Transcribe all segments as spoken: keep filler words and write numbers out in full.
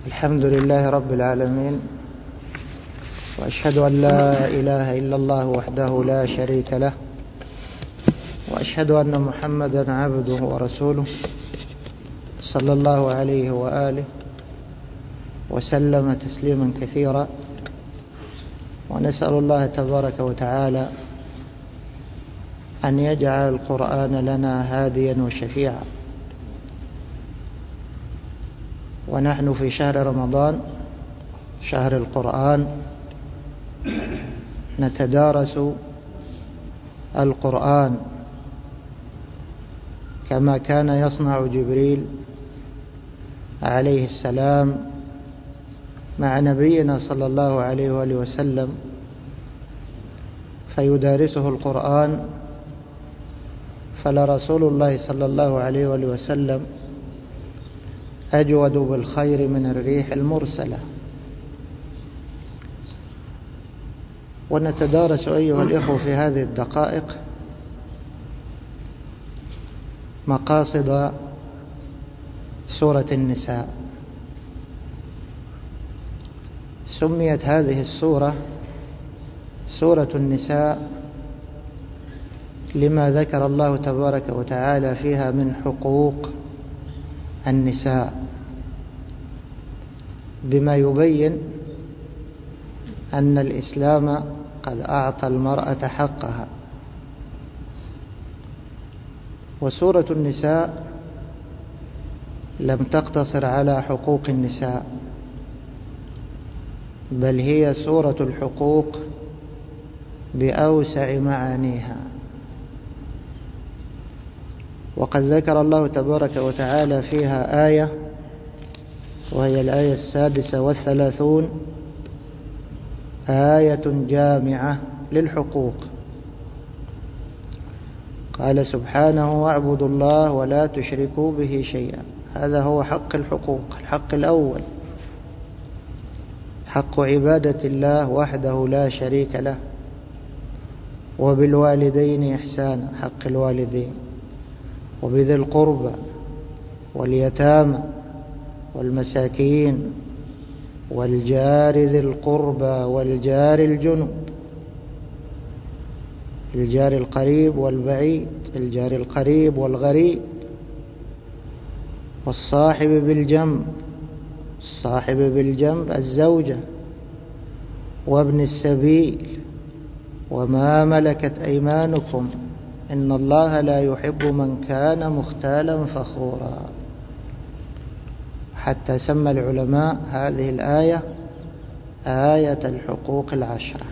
الحمد لله رب العالمين، وأشهد أن لا إله إلا الله وحده لا شريك له، وأشهد أن محمدا عبده ورسوله صلى الله عليه وآله وسلم تسليما كثيرا. ونسأل الله تبارك وتعالى أن يجعل القرآن لنا هاديا وشفيعا. ونحن في شهر رمضان، شهر القرآن، نتدارس القرآن كما كان يصنع جبريل عليه السلام مع نبينا صلى الله عليه وآله وسلم، فيدارسه القرآن. فلرسول الله صلى الله عليه وآله وسلم أجود بالخير من الريح المرسلة. ونتدارس أيها الإخوة في هذه الدقائق مقاصد سورة النساء. سميت هذه السورة سورة النساء لما ذكر الله تبارك وتعالى فيها من حقوق النساء، بما يبين أن الإسلام قد أعطى المرأة حقها. وسورة النساء لم تقتصر على حقوق النساء، بل هي سورة الحقوق بأوسع معانيها. وقد ذكر الله تبارك وتعالى فيها آية، وهي الآية السادسة والثلاثون، آية جامعة للحقوق. قال سبحانه: واعبدوا الله ولا تشركوا به شيئا. هذا هو حق الحقوق. الحق الأول حق عبادة الله وحده لا شريك له، وبالوالدين إحسانا، حق الوالدين، وبذي القربى واليتامى والمساكين والجار ذي القربى والجار الجنب، الجار القريب والبعيد، الجار القريب والغريب، والصاحب بالجنب، الصاحب بالجنب الزوجة، وابن السبيل، وما ملكت أيمانكم إن الله لا يحب من كان مختالا فخورا. حتى سمى العلماء هذه الآية آية الحقوق العشرة.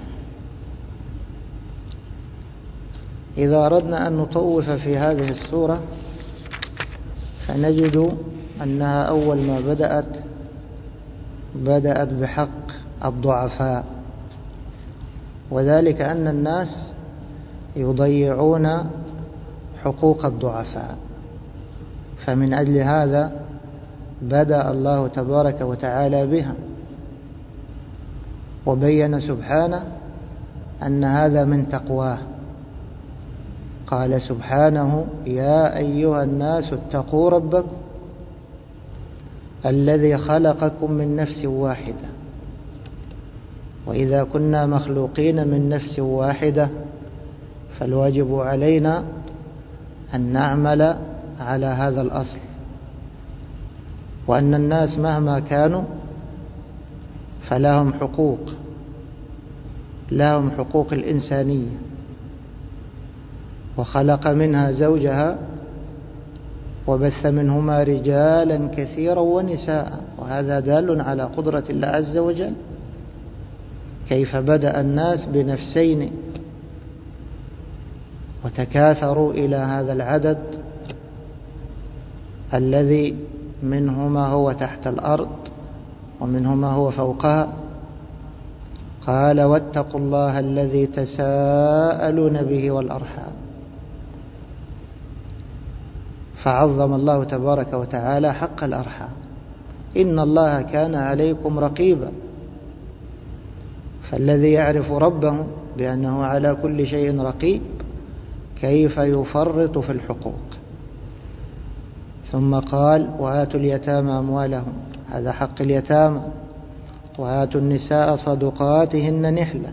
إذا أردنا أن نطوف في هذه السورة فنجد أنها أول ما بدأت بدأت بحق الضعفاء، وذلك أن الناس يضيعون حقوق الضعفاء. فمن أجل هذا بدأ الله تبارك وتعالى بها، وبين سبحانه أن هذا من تقواه. قال سبحانه: يا أيها الناس اتقوا ربكم الذي خلقكم من نفس واحدة. وإذا كنا مخلوقين من نفس واحدة فالواجب علينا أن نعمل على هذا الأصل، وأن الناس مهما كانوا فلهم حقوق، لهم حقوق الإنسانية. وخلق منها زوجها وبث منهما رجالا كثيرا ونساء، وهذا دال على قدرة الله عز وجل، كيف بدأ الناس بنفسين وتكاثروا إلى هذا العدد الذي منهما هو تحت الأرض ومنهما هو فوقها. قال: واتقوا الله الذي تساءلون به والأرحام. فعظم الله تبارك وتعالى حق الأرحام. إن الله كان عليكم رقيبا. فالذي يعرف ربه بأنه على كل شيء رقيب كيف يفرط في الحقوق؟ ثم قال: وآتوا اليتامى أموالهم. هذا حق اليتامى، وآتوا النساء صدقاتهن نحلة.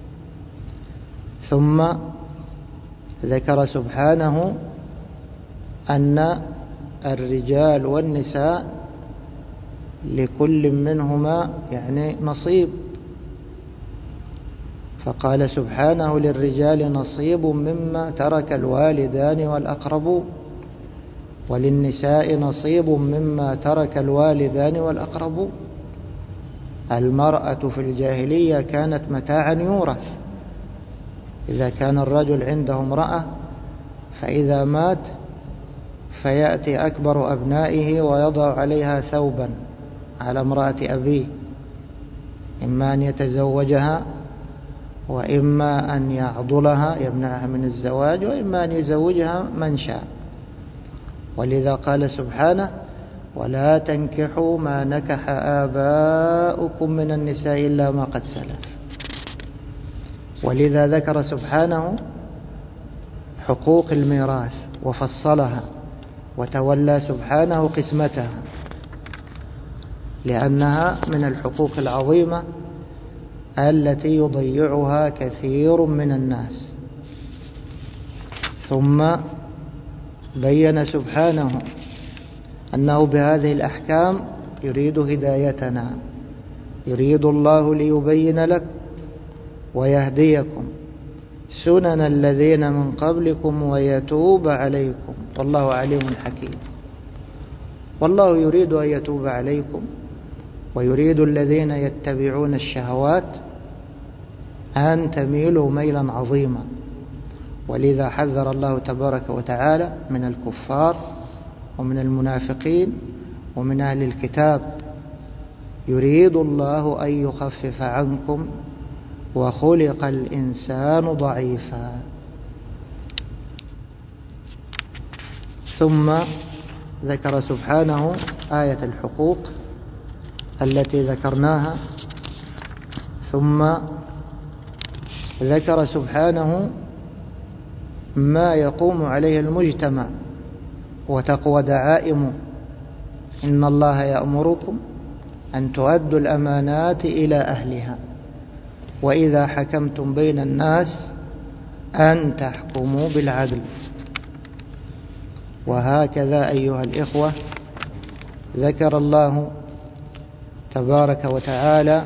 ثم ذكر سبحانه أن الرجال والنساء لكل منهما يعني نصيب، فقال سبحانه للرجال نصيب مما ترك الوالدان والأقربون، وللنساء نصيب مما ترك الوالدان والأقربون. المرأة في الجاهلية كانت متاعا يورث، إذا كان الرجل عنده امرأة فإذا مات فيأتي أكبر أبنائه ويضع عليها ثوبا على امرأة أبيه، إما أن يتزوجها وإما أن يعضلها يمنعها من الزواج، وإما أن يزوجها من شاء. ولذا قال سبحانه ولا تنكحوا ما نكح آباؤكم من النساء إلا ما قد سلف. ولذا ذكر سبحانه حقوق الميراث وفصلها، وتولى سبحانه قسمتها، لأنها من الحقوق العظيمة التي يضيعها كثير من الناس. ثم بين سبحانه أنه بهذه الأحكام يريد هدايتنا، يريد الله ليبين لك ويهديكم سنن الذين من قبلكم ويتوب عليكم والله عليم حكيم. والله يريد أن يتوب عليكم، ويريد الذين يتبعون الشهوات أن تميلوا ميلا عظيما. ولذا حذر الله تبارك وتعالى من الكفار ومن المنافقين ومن أهل الكتاب. يريد الله أن يخفف عنكم وخلق الإنسان ضعيفا. ثم ذكر سبحانه آية الحقوق التي ذكرناها، ثم ذكر سبحانه ما يقوم عليه المجتمع وتقوى دعائمه. إن الله يأمركم أن تؤدوا الأمانات إلى أهلها وإذا حكمتم بين الناس أن تحكموا بالعدل. وهكذا أيها الإخوة ذكر الله تبارك وتعالى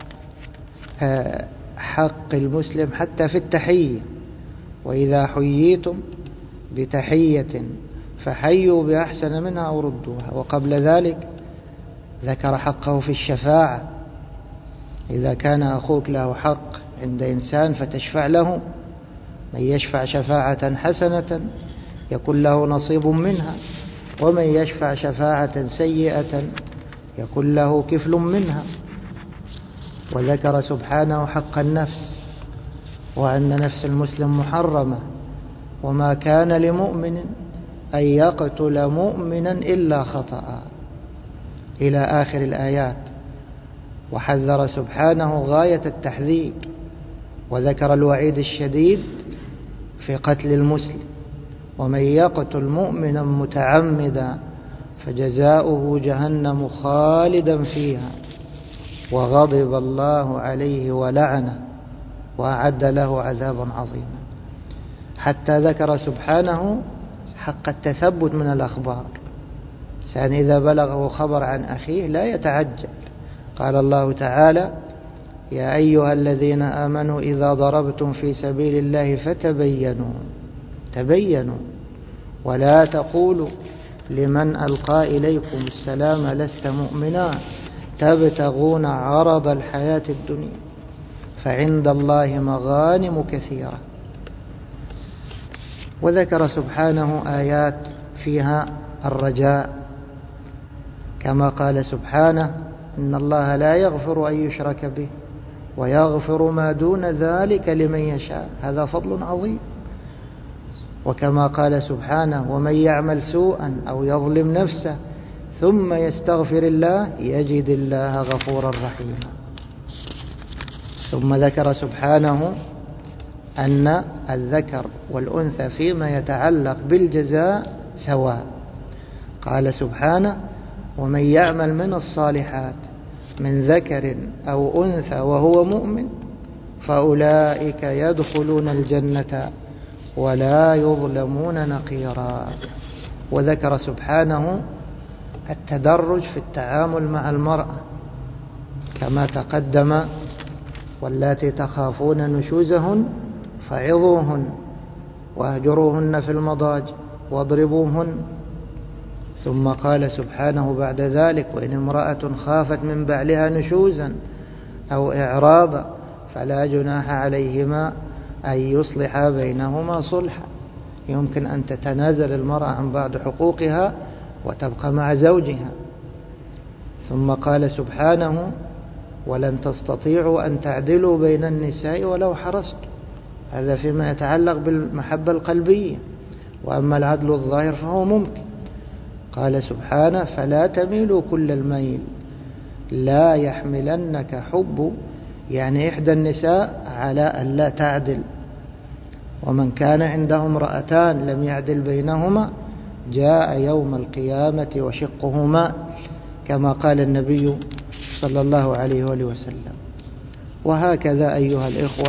حق المسلم حتى في التحية، وإذا حييتم بتحية فحيوا بأحسن منها أو ردوها. وقبل ذلك ذكر حقه في الشفاعة، إذا كان أخوك له حق عند إنسان فتشفع له، من يشفع شفاعة حسنة يكون له نصيب منها، ومن يشفع شفاعة سيئة يكون له كفل منها. وذكر سبحانه حق النفس، وأن نفس المسلم محرمة، وما كان لمؤمن أن يقتل مؤمنا إلا خطأ، إلى آخر الآيات. وحذر سبحانه غاية التحذير، وذكر الوعيد الشديد في قتل المسلم: ومن يقتل مؤمنا متعمدا فجزاؤه جهنم خالدا فيها وغضب الله عليه ولعنه وأعد له عذابا عظيما. حتى ذكر سبحانه حق التثبت من الأخبار، إنسان إذا بلغه خبر عن أخيه لا يتعجل. قال الله تعالى: يا أيها الذين آمنوا إذا ضربتم في سبيل الله فتبينوا تبينوا ولا تقولوا لمن ألقى إليكم السلام لست مؤمنا تبتغون عرض الحياة الدنيا فعند الله مغانم كثيرة. وذكر سبحانه آيات فيها الرجاء، كما قال سبحانه: إن الله لا يغفر أن يشرك به ويغفر ما دون ذلك لمن يشاء، هذا فضل عظيم. وكما قال سبحانه: ومن يعمل سوءا أو يظلم نفسه ثم يستغفر الله يجد الله غفورا رحيما. ثم ذكر سبحانه أن الذكر والأنثى فيما يتعلق بالجزاء سواء. قال سبحانه: ومن يعمل من الصالحات من ذكر أو أنثى وهو مؤمن فأولئك يدخلون الجنة ولا يظلمون نقيرا. وذكر سبحانه التدرج في التعامل مع المرأة كما تقدم: واللاتي تخافون نشوزهن فعظوهن واهجروهن في المضاجع واضربوهن. ثم قال سبحانه بعد ذلك: وإن امرأة خافت من بعلها نشوزا أو إعراضا فلا جناح عليهما أن يصلحا بينهما صلحا. يمكن أن تتنازل المرأة عن بعض حقوقها وتبقى مع زوجها. ثم قال سبحانه: ولن تستطيعوا أن تعدلوا بين النساء ولو حرصتم. هذا فيما يتعلق بالمحبة القلبية. وأما العدل الظاهر فهو ممكن. قال سبحانه: فلا تميلوا كل الميل لا يحملنك حب، يعني إحدى النساء على أن لا تعدل. ومن كان عنده امرأتان لم يعدل بينهما جاء يوم القيامة وشقه ماء، كما قال النبي صلى الله عليه وآله وسلم. وهكذا أيها الإخوة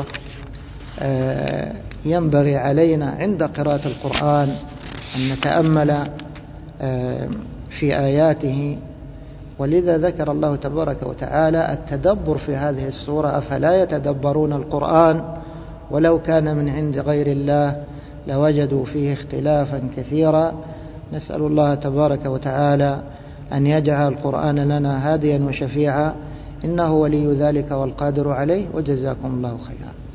ينبغي علينا عند قراءة القرآن أن نتأمل في آياته. ولذا ذكر الله تبارك وتعالى التدبر في هذه السورة: أفلا يتدبرون القرآن ولو كان من عند غير الله لوجدوا فيه اختلافا كثيرا. نسأل الله تبارك وتعالى أن يجعل القرآن لنا هاديا وشفيعا، إنه ولي ذلك والقادر عليه. وجزاكم الله خيرا.